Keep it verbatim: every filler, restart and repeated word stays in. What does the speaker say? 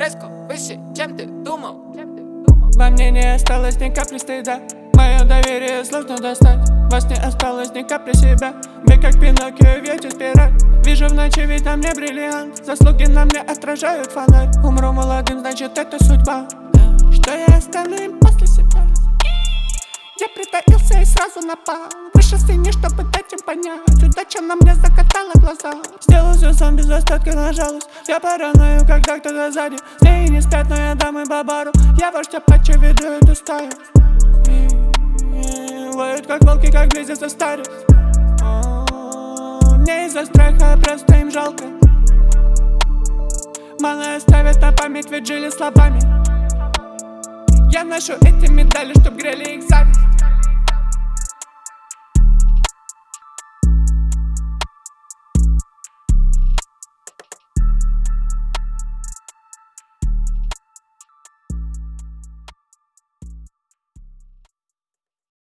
резко выше, чем ты думал. Во мне не осталось ни капли стыда. Мое доверие сложно достать. Вас не осталось ни капли себя. Вы как Пиноккио вьете спираль. Вижу в ночи, ведь на мне бриллиант. Заслуги на мне отражают фонарь. Умру молодым, значит это судьба. Что я оставлю им после себя? Я притаился и сразу напал. Вышел с тени, чтобы дать им понять. Удача на мне закатала глаза. Сделал все сам без остатка на жалость. Я параною, когда кто-то сзади. Змеи не спят, но я дам им бабару. Я вождь Апачи, веду эту стаю. Воют как волки, как близится старость. Не из-за страха, просто им жалко. Мало оставят на память, ведь жили словами. Я ношу эти медали, чтоб грели их зависть.